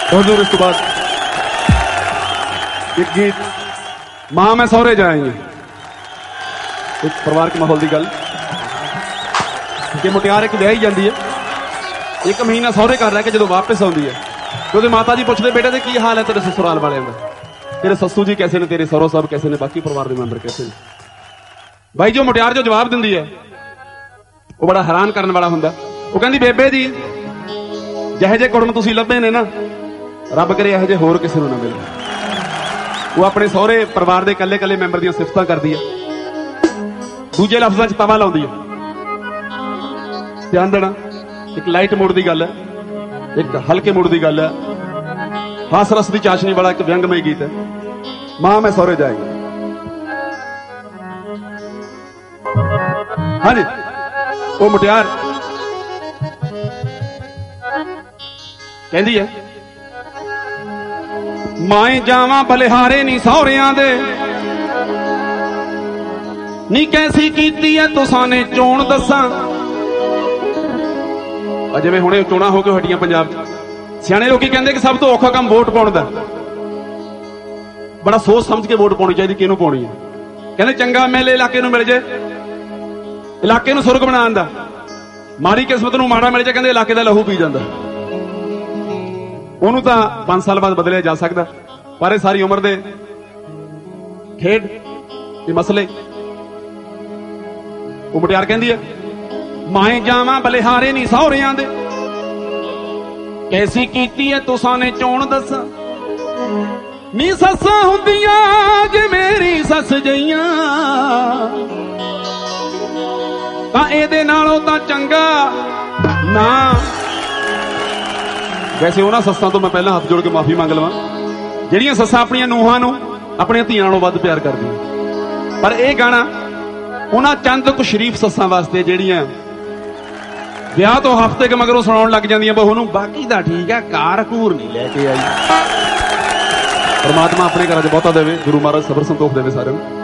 बहुत दूर। इस तो बाद एक गीत मां मैं सौरे जाएंगे, एक परिवार के माहौल की गल कि मुटियार एक विआही जाती है, एक महीना सौरे घर रह के जो वापस आती है तो माता जी पूछते बेटे की हाल है तेरे ससुराल वाले का, तेरे सस्सू जी कैसे ने, तेरे सरो साहब कैसे ने, बाकी परिवार के मैंबर कैसे ने। भाई जो मुटियार जो जवाब दिंदी है वो बड़ा हैरान करने वाला हुंदा। वो कहंदी बेबे जी ਜਿਹੇ ਜੇ ਕੁੜਮ ਤੁਸੀਂ ਲੱਭੇ ਨੇ ਨਾ, ਰੱਬ ਕਰੇ ਇਹੋ ਜਿਹੇ ਹੋਰ ਕਿਸੇ ਨੂੰ ਨਾ ਮਿਲੇ। ਉਹ ਆਪਣੇ ਸਹੁਰੇ ਪਰਿਵਾਰ ਦੇ ਇਕੱਲੇ ਇਕੱਲੇ ਮੈਂਬਰ ਦੀਆਂ ਸਿਫਤਾਂ ਕਰਦੀ ਹੈ, ਦੂਜੇ ਲਫ਼ਜ਼ਾਂ 'ਚ ਤਵਾ ਲਾਉਂਦੀ ਹੈ। ਧਿਆਨ ਦੇਣਾ, ਇੱਕ ਲਾਈਟ ਮੂਡ ਦੀ ਗੱਲ ਹੈ, ਇੱਕ ਹਲਕੇ ਮੂਡ ਦੀ ਗੱਲ ਹੈ, ਹਾਸ ਰਸ ਦੀ ਚਾਸ਼ਨੀ ਵਾਲਾ ਇੱਕ ਵਿਅੰਗਮਈ ਗੀਤ ਹੈ, ਮਾਂ ਮੈਂ ਸਹੁਰੇ ਜਾਏਗੀ। ਹਾਂਜੀ, ਉਹ ਮੁਟਿਆਰ ਕਹਿੰਦੀ ਹੈ ਮਾਏ ਜਾਵਾਂ ਬਲਿਹਾਰੇ ਨੀ ਸਹੁਰਿਆਂ ਦੇ, ਨੀ ਕੈਸੀ ਕੀਤੀ ਐ ਤੁਸਾਂ ਨੇ ਚੋਣ ਦੱਸਾਂ। ਜਿਵੇਂ ਹੁਣੇ ਚੋਣਾਂ ਹੋ ਕੇ ਹਟੀਆਂ ਪੰਜਾਬ 'ਚ, ਸਿਆਣੇ ਲੋਕੀ ਕਹਿੰਦੇ ਕਿ ਸਭ ਤੋਂ ਔਖਾ ਕੰਮ ਵੋਟ ਪਾਉਣ ਦਾ। ਬੜਾ ਸੋਚ ਸਮਝ ਕੇ ਵੋਟ ਪਾਉਣੀ ਚਾਹੀਦੀ, ਕਿਹਨੂੰ ਪਾਉਣੀ ਹੈ। ਕਹਿੰਦੇ ਚੰਗਾ ਐਮਐਲਏ ਇਲਾਕੇ ਨੂੰ ਮਿਲ ਜੇ, ਇਲਾਕੇ ਨੂੰ ਸੁਰਗ ਬਣਾਉਣ ਦਾ, ਮਾੜੀ ਕਿਸਮਤ ਨੂੰ ਮਾੜਾ ਮਿਲ ਜੇ ਕਹਿੰਦੇ ਇਲਾਕੇ ਦਾ ਲਹੂ ਪੀ ਜਾਂਦਾ। ਉਹਨੂੰ ਤਾਂ 5 ਸਾਲ ਬਾਅਦ ਬਦਲਿਆ ਜਾ ਸਕਦਾ, ਪਰ ਇਹ ਸਾਰੀ ਉਮਰ ਦੇ ਖੇਡ ਤੇ ਮਸਲੇ। ਉਹ ਮੁਟਿਆਰ ਕਹਿੰਦੀ ਹੈ ਮਾਏ ਜਾਵਾਂ ਬਲਿਹਾਰੇ ਨੀ ਸਹੁਰਿਆਂ ਦੇ, ਕੈਸੀ ਕੀਤੀ ਐ ਤੁਸਾਂ ਨੇ ਚੋਣ ਦੱਸਾਂ। ਨੀ ਸੱਸਾਂ ਹੁੰਦੀਆਂ ਜੇ ਮੇਰੀ ਸੱਸ ਜਈਆਂ, ਤਾਂ ਇਹਦੇ ਨਾਲੋਂ ਤਾਂ ਚੰਗਾ ਨਾ। ਵੈਸੇ ਉਹਨਾਂ ਸੱਸਾਂ ਤੋਂ ਮੈਂ ਪਹਿਲਾਂ ਹੱਥ ਜੋੜ ਕੇ ਮਾਫੀ ਮੰਗ ਲਵਾਂ ਜਿਹੜੀਆਂ ਸੱਸਾਂ ਆਪਣੀਆਂ ਨੂੰਹਾਂ ਨੂੰ ਆਪਣੀਆਂ ਧੀਆਂ ਨਾਲੋਂ ਵੱਧ ਪਿਆਰ ਕਰਦੀਆਂ। ਪਰ ਇਹ ਗਾਣਾ ਉਹਨਾਂ ਚੰਦ ਕੁ ਸ਼ਰੀਫ ਸੱਸਾਂ ਵਾਸਤੇ ਜਿਹੜੀਆਂ ਵਿਆਹ ਤੋਂ ਹਫ਼ਤੇ ਕੁ ਮਗਰੋਂ ਸੁਣਾਉਣ ਲੱਗ ਜਾਂਦੀਆਂ ਬਹੂ ਨੂੰ, ਬਾਕੀ ਦਾ ਠੀਕ ਹੈ, ਕਾਰ ਘੂਰ ਨਹੀਂ ਲੈ ਕੇ ਆਈ। ਪਰਮਾਤਮਾ ਆਪਣੇ ਘਰਾਂ 'ਚ ਬਹੁਤਾ ਦੇਵੇ, ਗੁਰੂ ਮਹਾਰਾਜ ਸਬਰ ਸੰਤੋਖ ਦੇਵੇ ਸਾਰਿਆਂ ਨੂੰ।